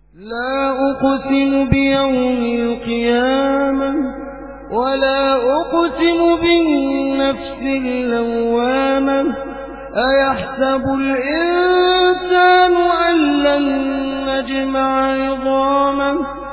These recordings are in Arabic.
لا أقسم بيوم القيامة ولا أقسم بالنفس اللوامة أيحسب الإنسان أن لن نجمع عظامه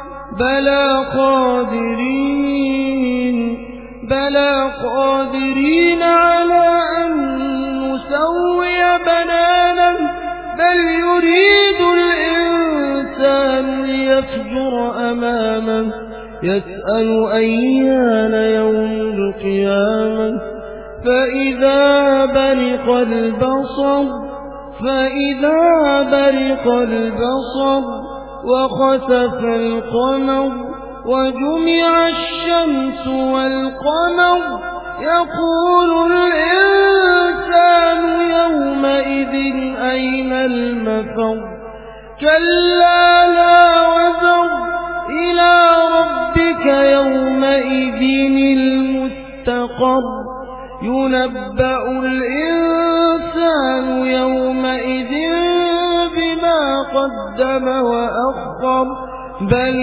بلى قادرين على أن نسوي بنانه بل يريد الإنسان ليفجر أمامه يسأل أيان يوم القيامة فإذا برق البصر وخسف القمر وجمع الشمس والقمر يقول الإنسان يومئذ أين المفر كلا لا وزر إلى ربك يومئذ المستقر ينبأ الإنسان يومئذ بما قدم وأخر بل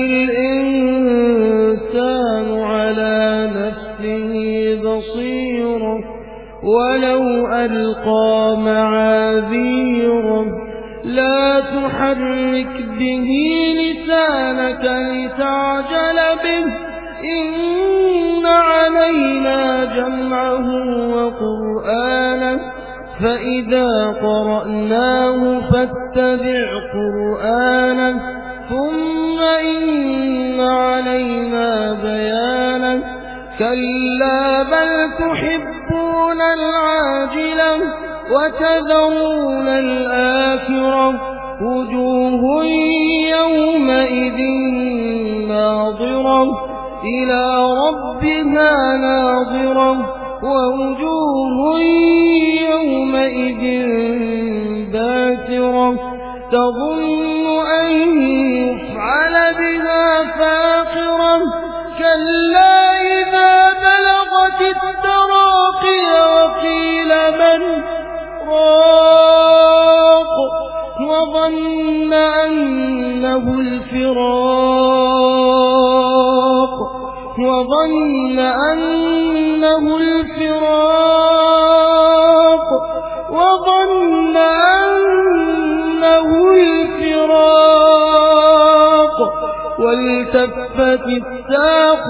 الإنسان على نفسه بصيرة ولو ألقى معاذيره لا تحرك به لسانك لتعجل به إن علينا جمعه وقرآنه فإذا قرأناه فاتبع قرآنه ثم إن علينا بيانه كلا بل تحبون العاجلة وتذرون الآخرة وجوه يومئذ ناظرة إلى ربها ناظرة ووجوه يومئذ باسرة تظن أن يفعل بها فاقرة كلا إذا بلغت التراقي وقيل من راق وظن أنه الفراق والتفت الساق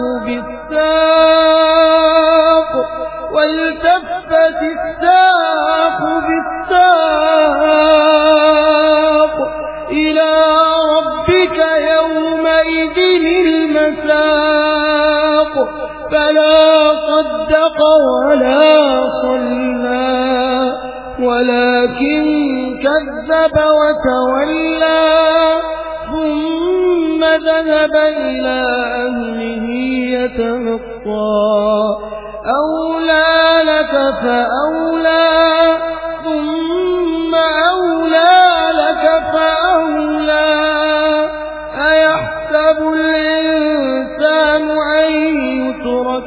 بالساق إلى ربك يومئذ المساق فلا صدق ولا صلى ولكن كذب وتولى ثم ذهب إلى أهله يتمطى أولى لك فأولى ثم أولى لك فأولى أيحسب الإنسان أن يترك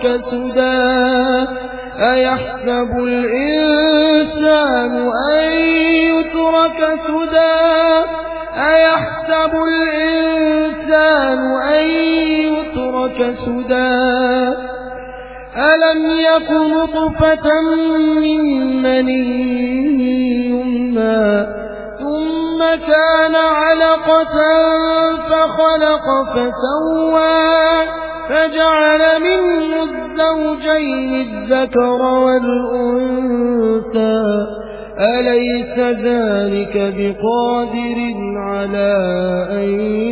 سدى ألم يك نطفة من مني يمنى ثم كان علقة فخلق فسوى فجعل منه الزوجين الذكر والأنثى أليس ذلك بقادر على أن